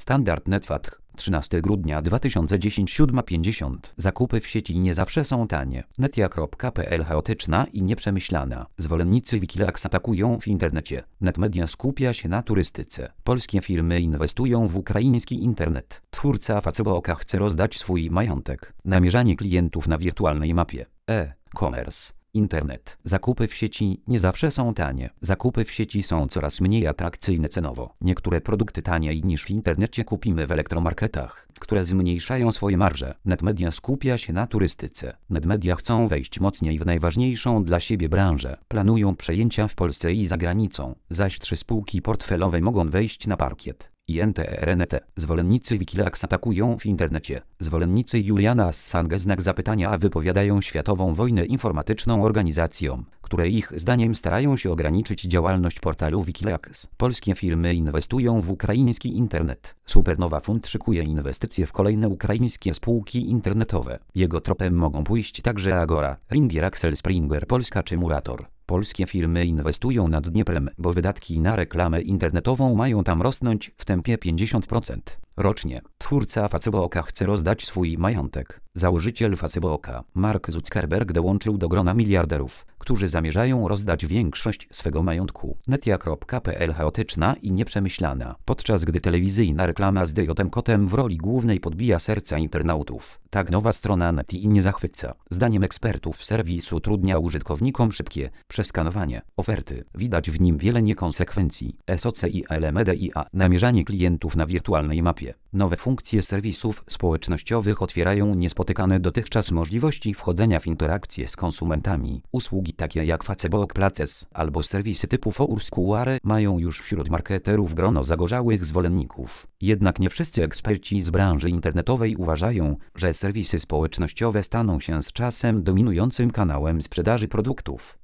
Standard Netfat, 13 grudnia 2010 7:50. Zakupy w sieci nie zawsze są tanie. Netia.pl chaotyczna i nieprzemyślana. Zwolennicy Wikileaks atakują w internecie. Netmedia skupia się na turystyce. Polskie firmy inwestują w ukraiński internet. Twórca Facebook chce rozdać swój majątek. Namierzanie klientów na wirtualnej mapie. E-commerce. Internet. Zakupy w sieci nie zawsze są tanie. Zakupy w sieci są coraz mniej atrakcyjne cenowo. Niektóre produkty taniej niż w internecie kupimy w elektromarketach, które zmniejszają swoje marże. Netmedia skupia się na turystyce. Netmedia chcą wejść mocniej w najważniejszą dla siebie branżę. Planują przejęcia w Polsce i za granicą. Zaś 3 spółki portfelowe mogą wejść na parkiet. INTRNT. Zwolennicy Wikileaks atakują w internecie. Zwolennicy Juliana Assange znak zapytania wypowiadają światową wojnę informatyczną organizacjom, które ich zdaniem starają się ograniczyć działalność portalu Wikileaks. Polskie firmy inwestują w ukraiński internet. Supernowa Fund szykuje inwestycje w kolejne ukraińskie spółki internetowe. Jego tropem mogą pójść także Agora, Ringier, Axel Springer Polska czy Murator. Polskie firmy inwestują nad Dnieprem, bo wydatki na reklamę internetową mają tam rosnąć w tempie 50% rocznie. Twórca Facebooka chce rozdać swój majątek. Założyciel Facebooka, Mark Zuckerberg, dołączył do grona miliarderów, którzy zamierzają rozdać większość swego majątku. Netia.pl chaotyczna i nieprzemyślana. Podczas gdy telewizyjna reklama z DJ Kotem w roli głównej podbija serca internautów, tak nowa strona Netii nie zachwyca. Zdaniem ekspertów serwis utrudnia użytkownikom szybkie przeskanowanie oferty. Widać w nim wiele niekonsekwencji. SOCIAL-Media. Namierzanie klientów na wirtualnej mapie. Nowe funkcje serwisów społecznościowych otwierają niespotykane dotychczas możliwości wchodzenia w interakcje z konsumentami. Usługi takie jak Facebook Places albo serwisy typu Foursquare mają już wśród marketerów grono zagorzałych zwolenników. Jednak nie wszyscy eksperci z branży internetowej uważają, że serwisy społecznościowe staną się z czasem dominującym kanałem sprzedaży produktów.